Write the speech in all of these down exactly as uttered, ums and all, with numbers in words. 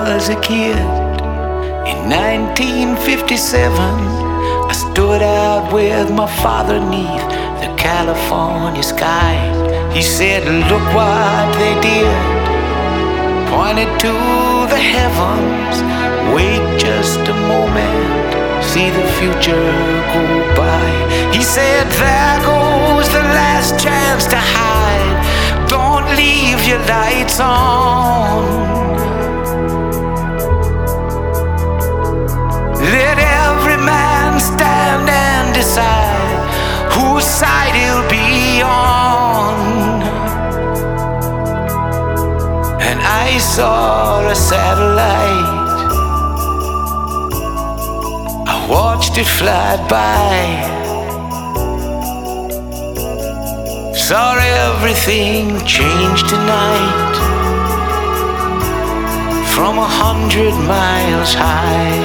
was a kid. In nineteen fifty-seven, I stood out with my father neath the California sky. He said, look what they did. Pointed to the heavens. Wait just a moment, see the future go by. He said, there goes the last chance to hide. Don't leave your lights on. Let every man stand and decide whose side he'll be on. And I saw a satellite, I watched it fly by, saw everything change tonight, from a hundred miles high.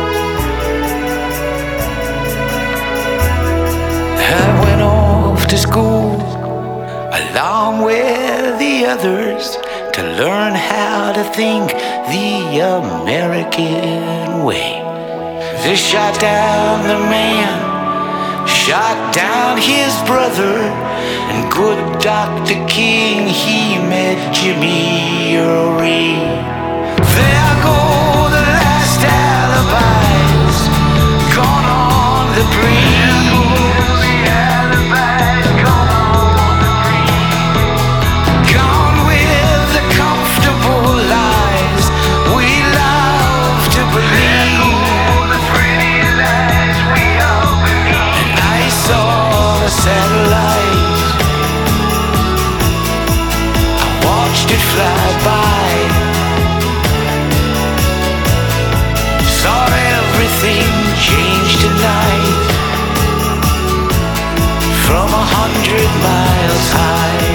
I went off to school along with the others to learn how to think the American way. They shot down the man, shot down his brother, and good Doctor King, he met Jimmy Ray. There go the last alibis, gone on the breeze. Miles high,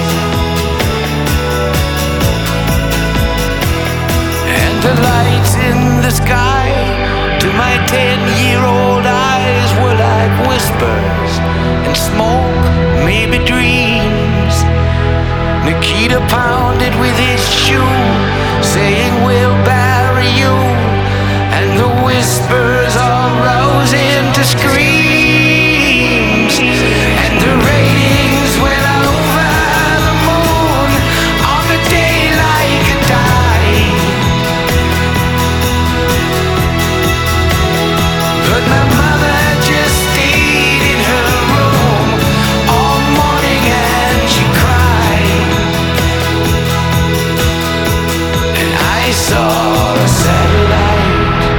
and the lights in the sky to my ten-year-old eyes were like whispers and smoke, maybe dreams. Nikita pounded with his shoe, saying we'll bury you, and the whispers all rose into screams, and the ratings went over the moon on the day like a tide. But my mother just stayed in her room all morning and she cried, and I saw a satellite.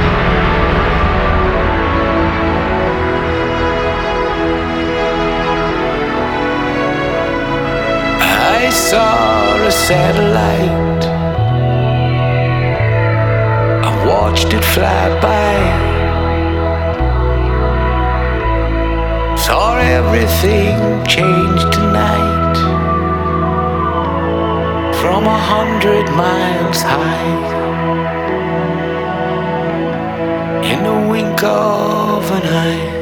I saw a satellite, I watched it fly by, saw everything change tonight, from a hundred miles high, in the wink of an eye.